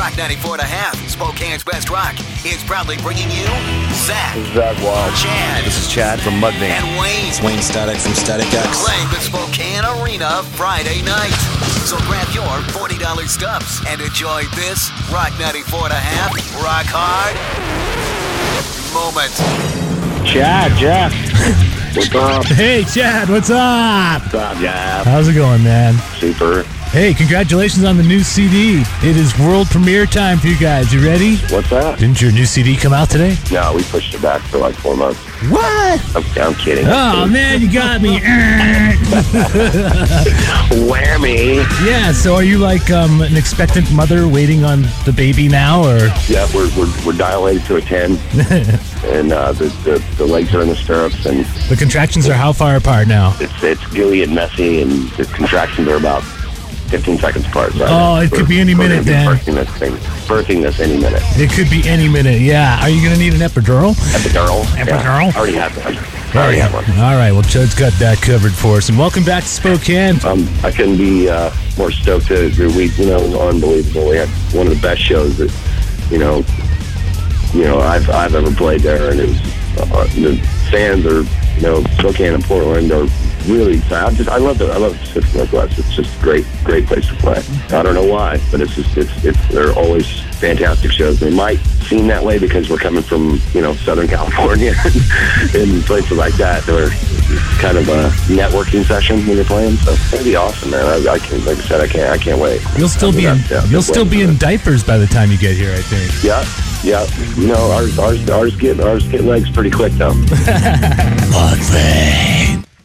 Rock 94.5, Spokane's Best Rock, is proudly bringing you Zach, Zach Wild, Chad, This is Chad from Mudvayne. and Wayne. It's Wayne Static from Static X. Playing the Spokane Arena Friday night. So grab your $40 stubs and enjoy this Rock 94.5 Rock Hard moment. Chad, Jeff. What's up? Hey, Chad, what's up? What's up, Jeff? How's it going, man? Super. Hey, congratulations on the new CD. It is world premiere time for you guys. You ready? What's that? Didn't your new CD come out today? No, we pushed it back for like 4 months. What? I'm kidding. Oh, man, you got me. Whammy. Yeah, so are you like an expectant mother waiting on the baby now, or? Yeah, we're dilated to a 10, and the legs are in the stirrups, and The contractions are how far apart now? it's gooey and messy, and the contractions are about 15 seconds apart. So Oh, it could be any minute, then. Dan. Birthing this any minute. It could be any minute, yeah. Are you going to need an epidural? Epidural. Epidural? Yeah, I already have one. I already have one. All right, well, Chad's got that covered for us. And welcome back to Spokane. I couldn't be more stoked. It was unbelievable. We had one of the best shows that I've ever played there, and it was the fans are Spokane and Portland are really excited. I love the Pacific Northwest. It's just a great place to play. I don't know why, but they're always fantastic shows. They might seem that way because we're coming from Southern California and places like that. They're kind of a networking session when you're playing. So it'll be awesome, man. I can't wait. You'll still be in diapers by the time you get here, I think. Yeah. Ours get legs pretty quick though. Mudvayne.